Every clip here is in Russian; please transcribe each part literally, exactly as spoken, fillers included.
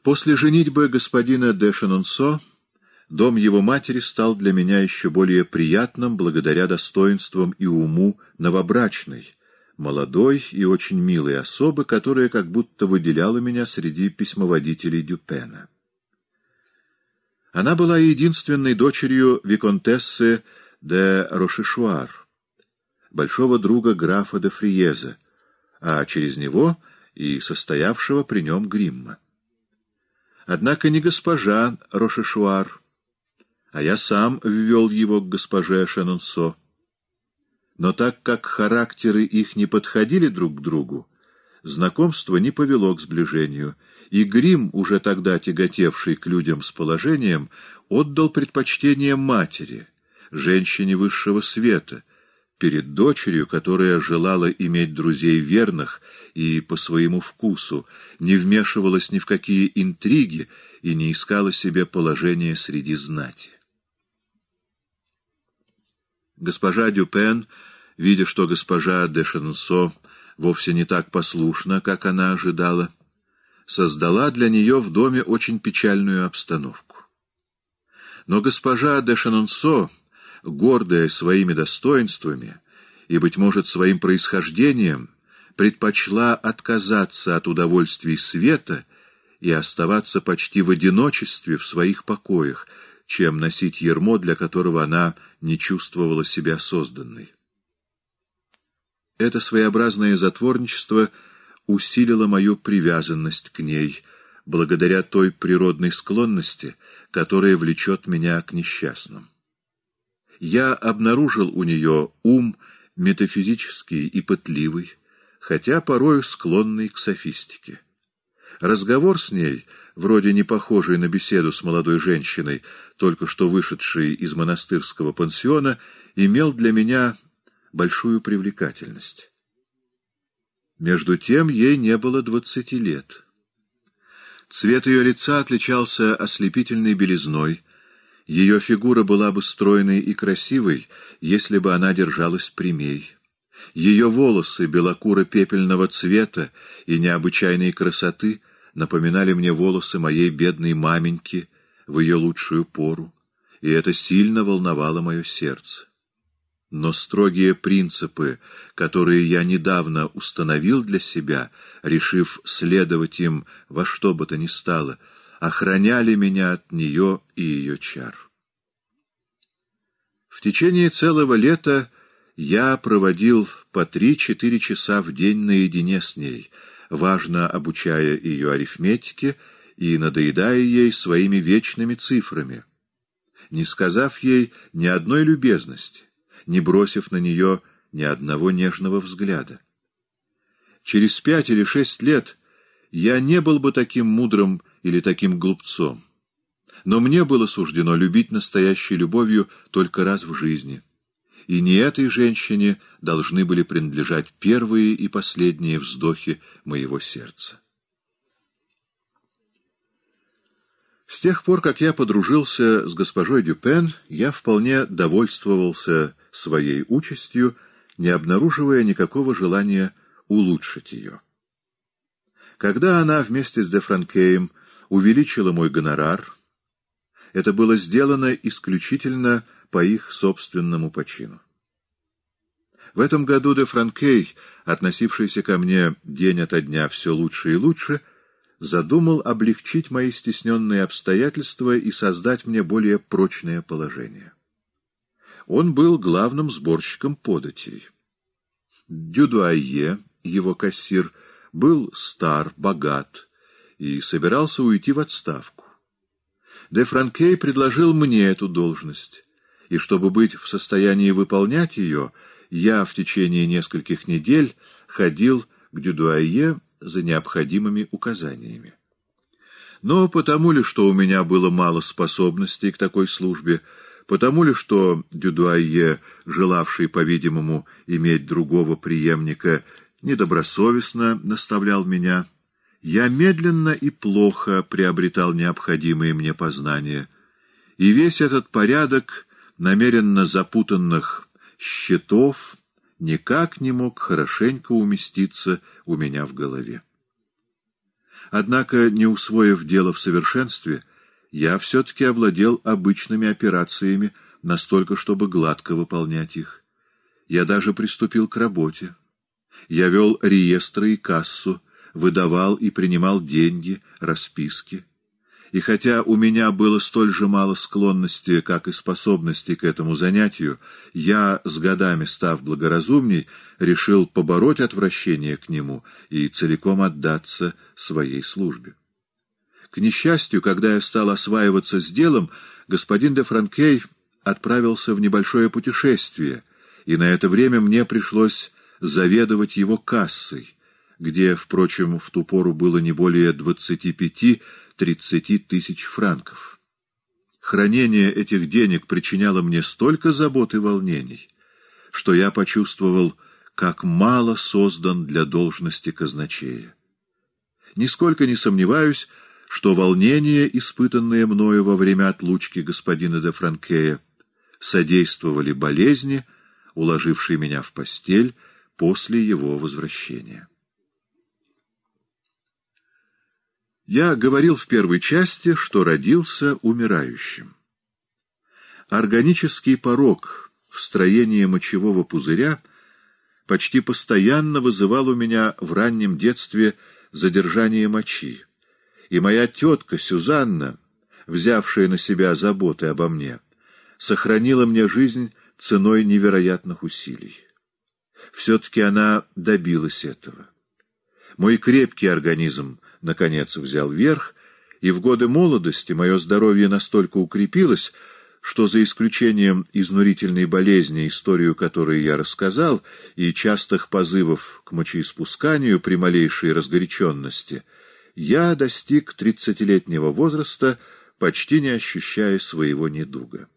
После женитьбы господина де Шенонсо дом его матери стал для меня еще более приятным благодаря достоинствам и уму новобрачной, молодой и очень милой особы, которая как будто выделяла меня среди письмоводителей Дюпена. Она была единственной дочерью виконтессы де Рошешуар, большого друга графа де Фриеза, а через него и состоявшего при нем гримма. Однако не госпожа Рошешуар, а я сам ввел его к госпоже Шенонсо. Но так как характеры их не подходили друг к другу, знакомство не повело к сближению, и Грим, уже тогда тяготевший к людям с положением, отдал предпочтение матери, женщине высшего света, перед дочерью, которая желала иметь друзей верных и по своему вкусу, не вмешивалась ни в какие интриги и не искала себе положения среди знати. Госпожа Дюпен, видя, что госпожа де Шенонсо вовсе не так послушна, как она ожидала, создала для нее в доме очень печальную обстановку. Но госпожа де Шенонсо, гордая своими достоинствами и, быть может, своим происхождением, предпочла отказаться от удовольствий света и оставаться почти в одиночестве в своих покоях, чем носить ярмо, для которого она не чувствовала себя созданной. Это своеобразное затворничество усилило мою привязанность к ней, благодаря той природной склонности, которая влечет меня к несчастным. Я обнаружил у нее ум метафизический и пытливый, хотя порою склонный к софистике. Разговор с ней, вроде не похожий на беседу с молодой женщиной, только что вышедшей из монастырского пансиона, имел для меня большую привлекательность. Между тем ей не было двадцати лет. Цвет ее лица отличался ослепительной белизной. Ее фигура была бы стройной и красивой, если бы она держалась прямей. Ее волосы белокуро-пепельного цвета и необычайной красоты напоминали мне волосы моей бедной маменьки в ее лучшую пору, и это сильно волновало мое сердце. Но строгие принципы, которые я недавно установил для себя, решив следовать им во что бы то ни стало, охраняли меня от нее и ее чар. В течение целого лета я проводил по три-четыре часа в день наедине с ней, важно обучая ее арифметике и надоедая ей своими вечными цифрами, не сказав ей ни одной любезности, не бросив на нее ни одного нежного взгляда. Через пять или шесть лет я не был бы таким мудрым или таким глупцом, но мне было суждено любить настоящей любовью только раз в жизни, и не этой женщине должны были принадлежать первые и последние вздохи моего сердца. С тех пор, как я подружился с госпожой Дюпен, я вполне довольствовался своей участью, не обнаруживая никакого желания улучшить ее. Когда она вместе с де Франкеем увеличила мой гонорар, это было сделано исключительно по их собственному почину. В этом году де Франкей, относившийся ко мне день ото дня все лучше и лучше, задумал облегчить мои стесненные обстоятельства и создать мне более прочное положение. Он был главным сборщиком податей. Дюдуайе, его кассир, был стар, богат и собирался уйти в отставку. Де Франкей предложил мне эту должность, и чтобы быть в состоянии выполнять ее, я в течение нескольких недель ходил к Дюдуайе за необходимыми указаниями. Но потому ли, что у меня было мало способностей к такой службе, потому ли, что Дюдуайе, желавший, по-видимому, иметь другого преемника, недобросовестно наставлял меня, я медленно и плохо приобретал необходимые мне познания, и весь этот порядок намеренно запутанных счетов никак не мог хорошенько уместиться у меня в голове. Однако, не усвоив дело в совершенстве, я все-таки овладел обычными операциями настолько, чтобы гладко выполнять их. Я даже приступил к работе. Я вел реестры и кассу, выдавал и принимал деньги, расписки. И хотя у меня было столь же мало склонности, как и способности к этому занятию, я, с годами став благоразумней, решил побороть отвращение к нему и целиком отдаться своей службе. К несчастью, когда я стал осваиваться с делом, господин де Франкей отправился в небольшое путешествие, и на это время мне пришлось заведовать его кассой, где, впрочем, в ту пору было не более двадцати пяти-тридцати тысяч франков. Хранение этих денег причиняло мне столько забот и волнений, что я почувствовал, как мало создан для должности казначея. Нисколько не сомневаюсь, что волнения, испытанные мною во время отлучки господина де Франкея, содействовали болезни, уложившей меня в постель после его возвращения. Я говорил в первой части, что родился умирающим. Органический порок в строении мочевого пузыря почти постоянно вызывал у меня в раннем детстве задержание мочи, и моя тетка Сюзанна, взявшая на себя заботы обо мне, сохранила мне жизнь ценой невероятных усилий. Все-таки она добилась этого. Мой крепкий организм наконец взял верх, и в годы молодости мое здоровье настолько укрепилось, что за исключением изнурительной болезни, историю которой я рассказал, и частых позывов к мочеиспусканию при малейшей разгоряченности, я достиг тридцатилетнего возраста, почти не ощущая своего недуга.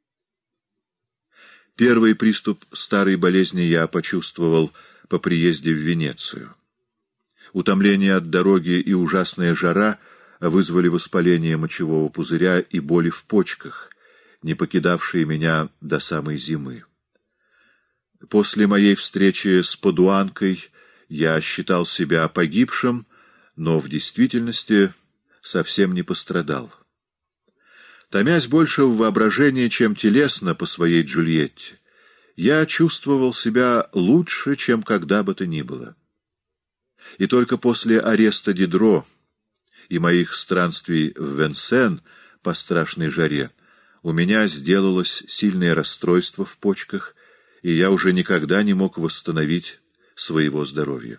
Первый приступ старой болезни я почувствовал по приезде в Венецию. Утомление от дороги и ужасная жара вызвали воспаление мочевого пузыря и боли в почках, не покидавшие меня до самой зимы. После моей встречи с Падуанкой я считал себя погибшим, но в действительности совсем не пострадал. Томясь больше в воображении, чем телесно по своей Джульетте, я чувствовал себя лучше, чем когда бы то ни было. И только после ареста Дидро и моих странствий в Венсен по страшной жаре у меня сделалось сильное расстройство в почках, и я уже никогда не мог восстановить своего здоровья.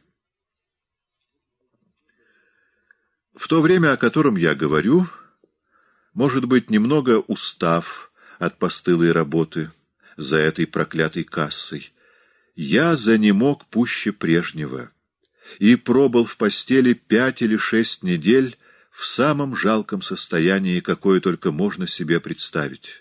В то время, о котором я говорю, может быть, немного устав от постылой работы за этой проклятой кассой, я занемог пуще прежнего и пробыл в постели пять или шесть недель в самом жалком состоянии, какое только можно себе представить.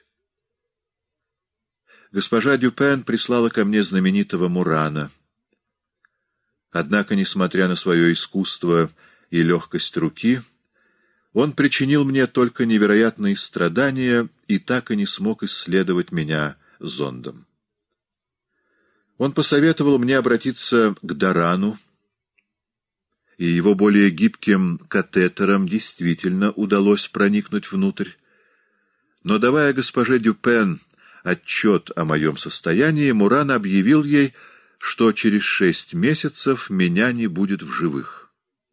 Госпожа Дюпен прислала ко мне знаменитого Мурана. Однако, несмотря на свое искусство и легкость руки, он причинил мне только невероятные страдания и так и не смог исследовать меня зондом. Он посоветовал мне обратиться к Дарану, и его более гибким катетером действительно удалось проникнуть внутрь. Но, давая госпоже Дюпен отчет о моем состоянии, Муран объявил ей, что через шесть месяцев меня не будет в живых.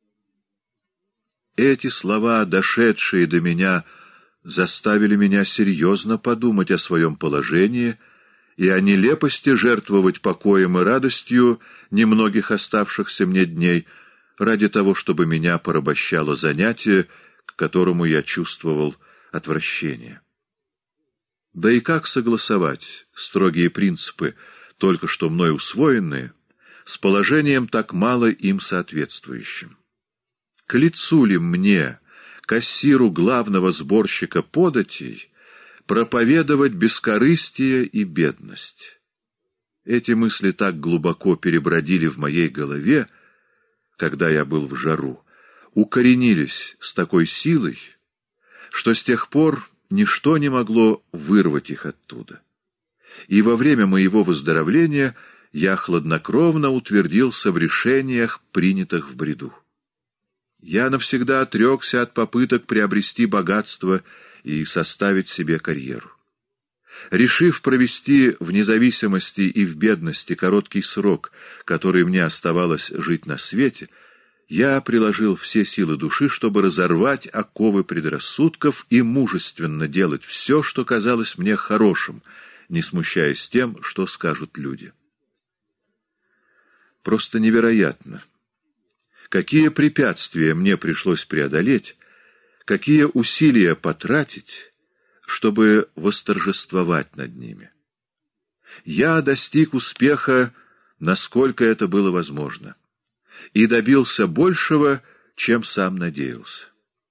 Эти слова, дошедшие до меня, заставили меня серьезно подумать о своем положении и о нелепости жертвовать покоем и радостью немногих оставшихся мне дней ради того, чтобы меня порабощало занятие, к которому я чувствовал отвращение. Да и как согласовать строгие принципы, только что мной усвоенные, с положением так мало им соответствующим? К лицу ли мне, кассиру главного сборщика податей, проповедовать бескорыстие и бедность? Эти мысли так глубоко перебродили в моей голове, когда я был в жару, укоренились с такой силой, что с тех пор ничто не могло вырвать их оттуда. И во время моего выздоровления я хладнокровно утвердился в решениях, принятых в бреду. Я навсегда отрекся от попыток приобрести богатство и составить себе карьеру. Решив провести в независимости и в бедности короткий срок, который мне оставалось жить на свете, я приложил все силы души, чтобы разорвать оковы предрассудков и мужественно делать все, что казалось мне хорошим, не смущаясь тем, что скажут люди. Просто невероятно. Какие препятствия мне пришлось преодолеть, какие усилия потратить, чтобы восторжествовать над ними. Я достиг успеха, насколько это было возможно, и добился большего, чем сам надеялся.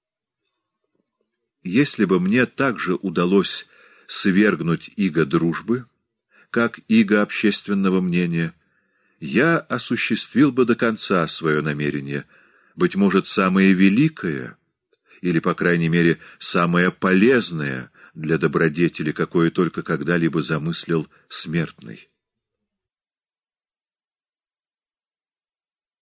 Если бы мне также удалось свергнуть иго дружбы, как иго общественного мнения, я осуществил бы до конца свое намерение, быть может, самое великое, или, по крайней мере, самое полезное для добродетели, какое только когда-либо замыслил смертный.